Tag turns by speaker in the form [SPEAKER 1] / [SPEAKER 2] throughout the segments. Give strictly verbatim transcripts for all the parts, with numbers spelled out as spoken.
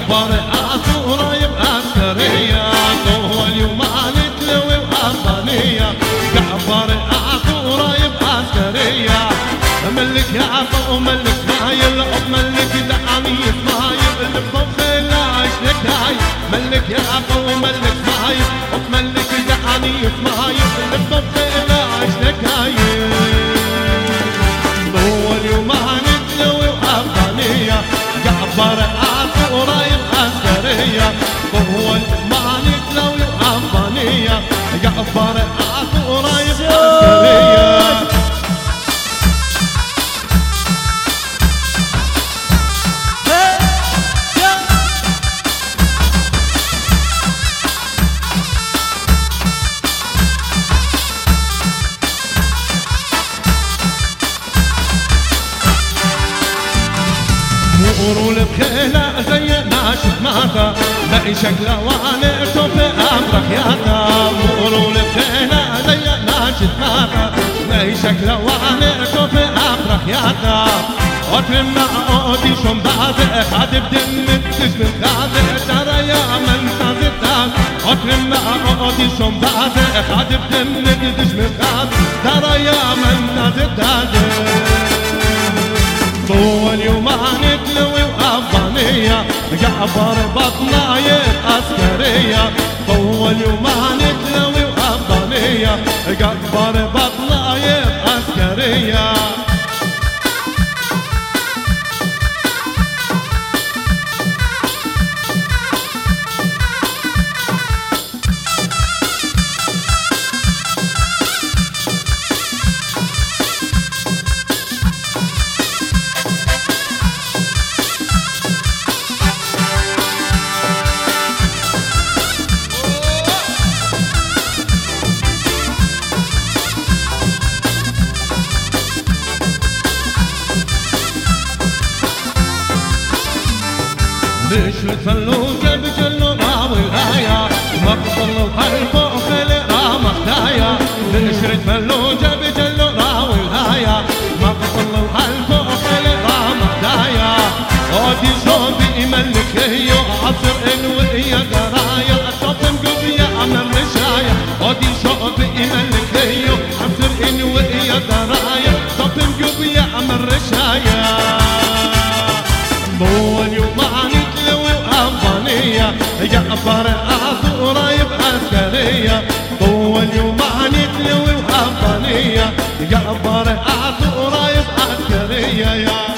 [SPEAKER 1] جعفر عاشورا يبقى عسكرية طول يوم نتلوي وأفضلية جعفر عاشورا يبقى عسكرية ملك يعفى وملك نايل وملك دعمي اسمايل اللي بطبخ العيش لكاي ملك يعفى وملك نايل وملك دعمي اسمايل اللي بطبخ العيش لكاي طول يوم نتلوي وأفضلية جعفر عاشورا يبقى عسكرية طول ما نتلوي وأفضلية جعفر عاشورا يبقى عسكرية مرور بخيلة زي ناشف ماتا لاقي شكله وعنقته في أمر خياطة مرور بخيلة زي ناشف ماتا لاقي شكله وعنقته في أمر خياطة وترمى عقودي شم بعد خادب دم تجم خادب ترى يا من تزداد وترمى عقودي شم بعد خادب دم تجم خادب ترى يا من تزداد طول يوم نتلوي وأفضلية جعفر بطناية عسكرية طول يوم نتلوي وأفضلية جعفر بطناية عسكرية نشرة فلوجة بجلو راوي الآية مقصر وحلفه وخلق رام احتايا نشرة فلوجة بجلو راوي الآية مقصر وحلفه وخلق رام احتايا ودي شوفي ملك هي عصر انوئي قرايا الطفم قبية عمل رشايا ودي شوفي ملك هي عصر انوئي قرايا الطفم قبية عمل رشايا طول يوم نتلوي وأفضلية جعفر عاشورا يبقى عسكرية طول يوم نتلوي وأفضلية جعفر عاشورا يبقى عسكرية يا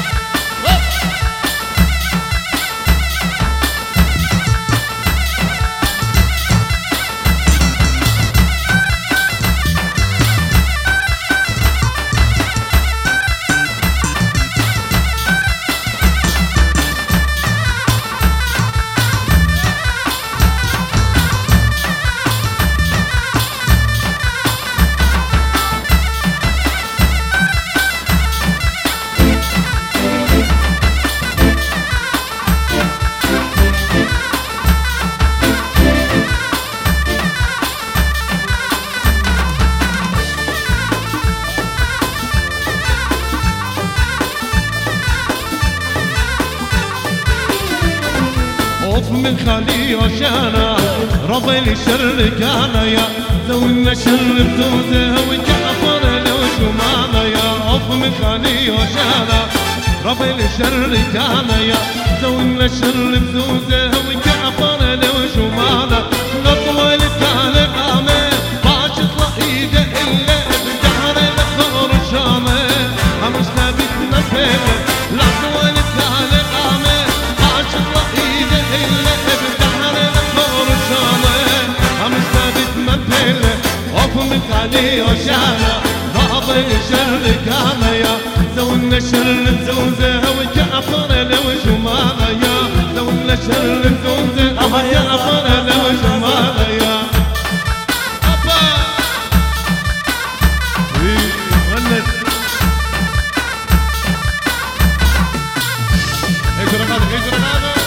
[SPEAKER 1] من خالي وشانا رضي لي شر كان يا زونا شر بزوزه وجعفر لو شمانا يا عف من خالي وشانا رضي لي شر كان يا زونا شر بزوزه وجعفر لو شمانا نطول كان قامه باش يطلع ايده الا بدهر الثور شامه مش ثابتنا فيه لا طول كان قامه باش يطلع ايده الا من خالي وشانا ضابي شر كان يا زونا شر بزوزه وجعفر لو شمانا يا زونا شر بزوزه وجعفر لو شمانا يا أبا وغنت ايش رقادك ايش رقادك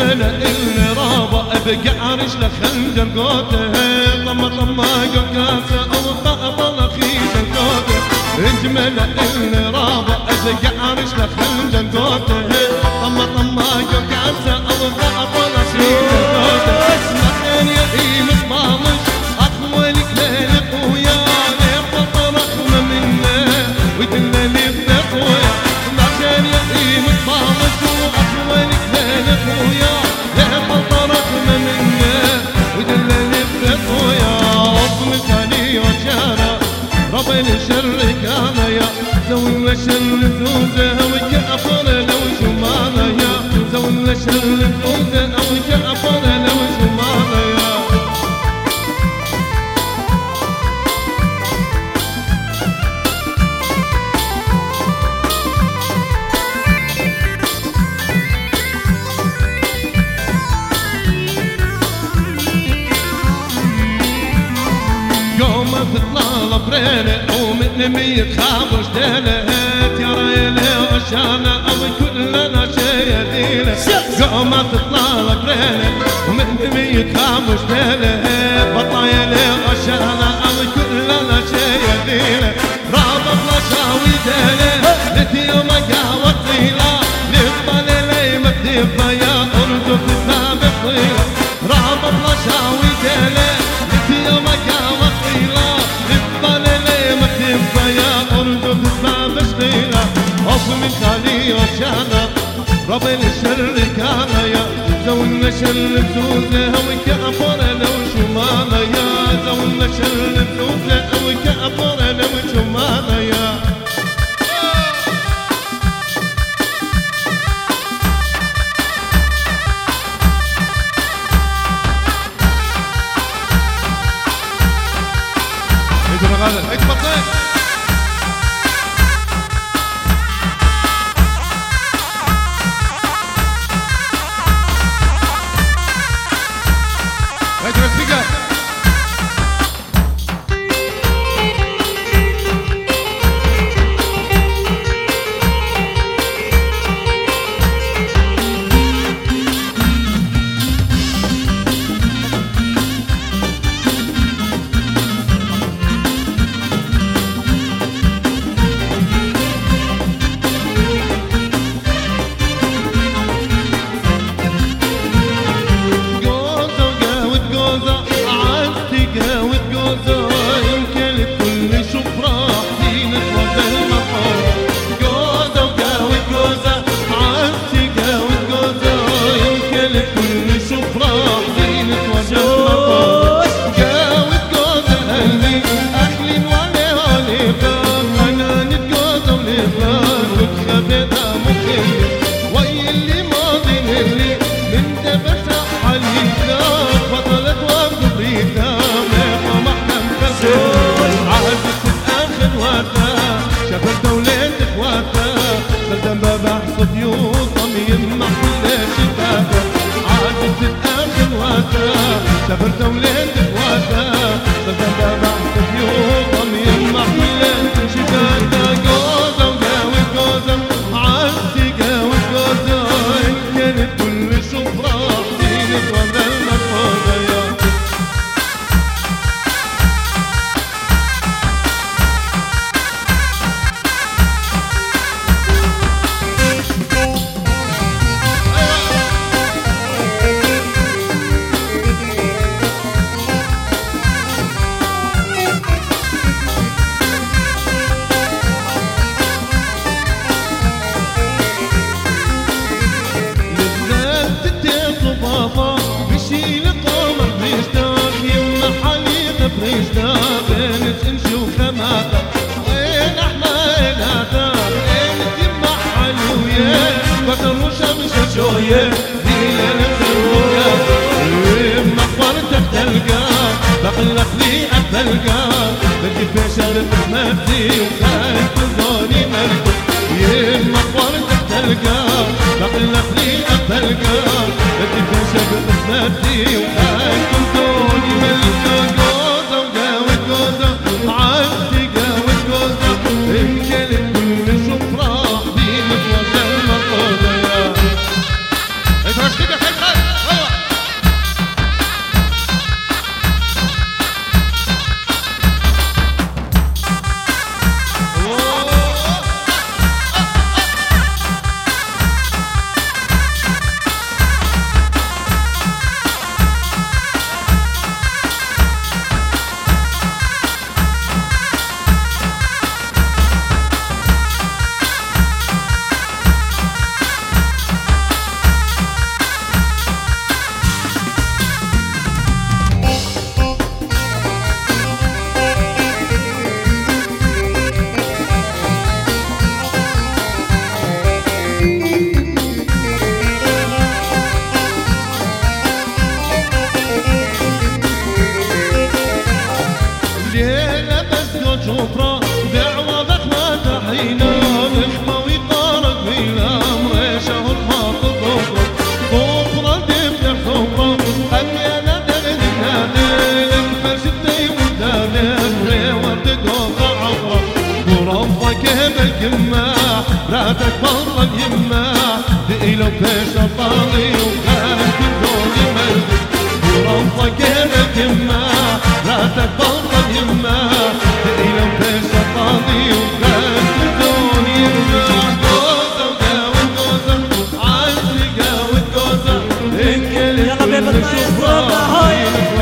[SPEAKER 1] ملا الرابة ابقى عرش لخنجر قوته طمة طمة قوكاسة او طابة خيشة قوته اجمل الرابة ابقى عرش لخنجر قوته طمة طمة قوكاسة او طابة خيشة قوته مكان يقيم الطامش اخوالك ليلك ويا ليبطل رحمة منه ويدلني بتقويا مكان يقيم الطامش واخوالك ليلك ويا ليبطل رحمة منه ويدلني بتقويا اصلك علي وشارع ربي لشر كان يا زول لشر زوزه وكأفر لو شمانا يا زول لشر زوزه وكأفر لو شمانا يا يوم تطلع برينه ومن مية خابش ديلت يا ريلي وشانا او كلنا شي ديله قوم تطلع برينه ومن مية خابش ديلت بطايلي وشانا او كلنا شي ديله رابط لشاوي ديله لتي يوم قهوة طيله نفضل لي مكتفة يا ارجو تتباب طيله رابط لشاوي ديله لتي يوم قهوة طيله نفضل لي مكتفة يا ارجو تتباب طيله عف من خالي وشانا ربي الشر كان يا زولنا شر بزوزه وكأفر لو شمانا يا زولنا شر بزوزه وكأفر لو شمانا يا ايدي مغالب ايدي بطيء ايدي رسيقة شافت ولاد اخواته سلطان بابا حصد يوطم يما حلى شفاته عادت تتاخر واته شافت ولاد اخواته سلطان بابا حصد يوطم يما حلى شفاته جوزه وجاوز جوزه عادتي جاوز جوزه ان كانت كل شفره حسينة ولا المفوزه يا بريشنا بنت انشي وخماته وين احمالاتها وين تجمع حلوية بطل وشمس شوية هي الخروية اما قبرتك تلقى بقلك لي اتلقى بدي في شرط اسمتي وكانت تزوري ملكك اما قبرتك تلقى بقلك لي اتلقى بدي في شرط اسمتي وكانت تزوري ملكك
[SPEAKER 2] Let's get the head
[SPEAKER 1] شطرة دعوة بخمة تحينا نخمة ويقارك بينا مريشة والخاطر ضفرة ضفرة تفتح ثمرة أمي أنا دغدي نادم فرشتي ودادم ريوة تقوطع عبرة وربك بالكماح راتك برا اليماح دقيلة وبيشة طاغي وخالف الدوني ملك وربك بالكماح راتك برا اليماح دقيلة وبيشة طاغي وخالف الدوني ملك جوزة وجاوز جوزة عزلي جاوز جوزة انكلت الشفرة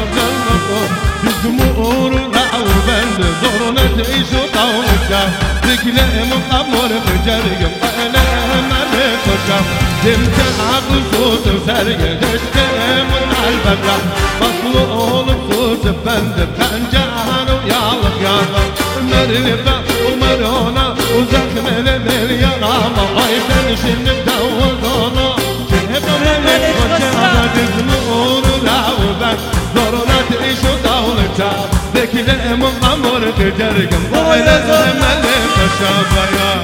[SPEAKER 1] بالجمهور الرعو بند زورنا تعيش وطولك رجلي مقمر بجري مقلة ملك وشام دمتع بصوت وسرقة تشتري من عالبقع مطلوب بصوت بند بخنجان ويالك يالك مرلفة ومرونة وزخم المليانة عايزة نشن بدوزونة شهب ملك وشام بالجمهور الرعو بند زورنا تعيش وطولك رجلي مقمر بجري مقلة ملك وشام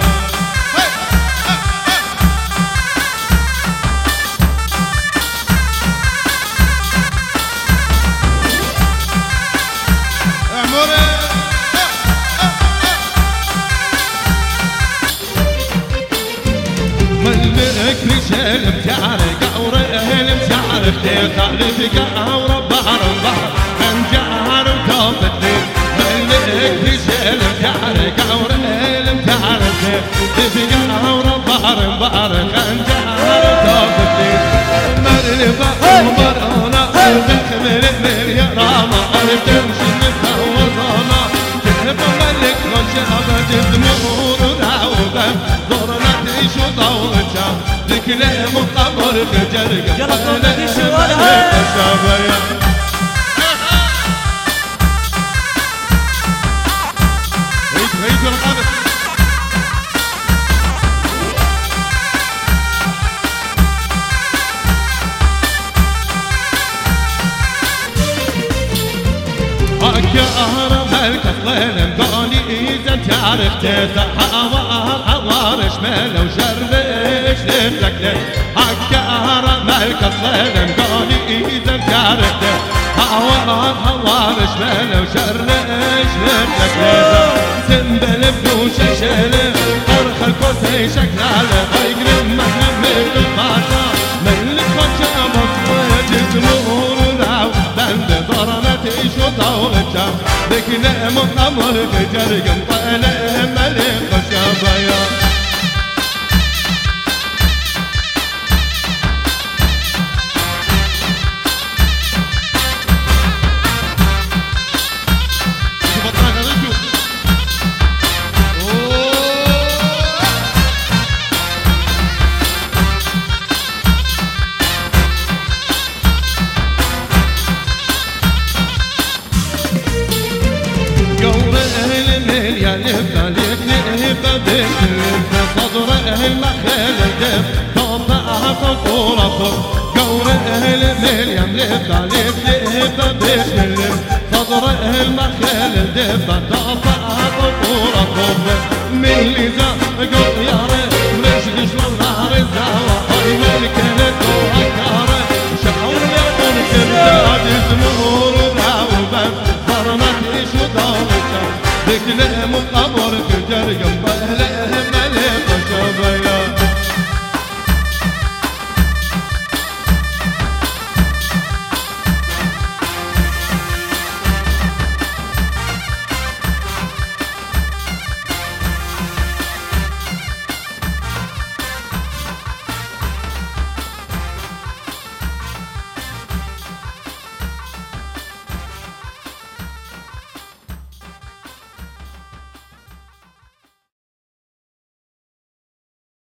[SPEAKER 1] ملك رجال بتعرق عورهم تعرف تخالف قاورة بحر بحر خنجر وتوفتي ملك رجال بتعرق عورهم تعرف تخالف قاورة بحر بحر خنجر وتوفتي مرلفة ومرونة وزخم المليانة عرف تمشي متوزنة تحب ملك وشابة الدمور والعوبة زورنا تعيش وطولتها ذكلي مقبر بجرقة
[SPEAKER 2] يلا صوتك شوالها
[SPEAKER 1] عيد عيد القادم أكهر ملك الظلم قولي إذا تعرف تتحوار حوار شمال وشربش لفلك أكهر ملك الظلم قولي إذا تعرف تتحوار حوار شمال وشربش لفلك سنبل بدوش شلم أرخ الكرسي شكلاله غير مهلم من الباشا ملك خشب الصيد الجمهور العو بند ضرنا تعيش وطولتها ذكنا مقمر بجرق مطلع ملك خشبايا لفة لفة لفة صدره المخيل الدف طبعها تطورة قوره المليم لفة لفة لفة صدره المخيل الدف طبعها تطورة من اللي زاق ياره رجل شو النهر الزاوة هاي ملك لتو أكاره شعور يقول كرزاد الزمور وراوبا صرنا تعيش ودولتها ذكنا مقبر تجرق مبهلة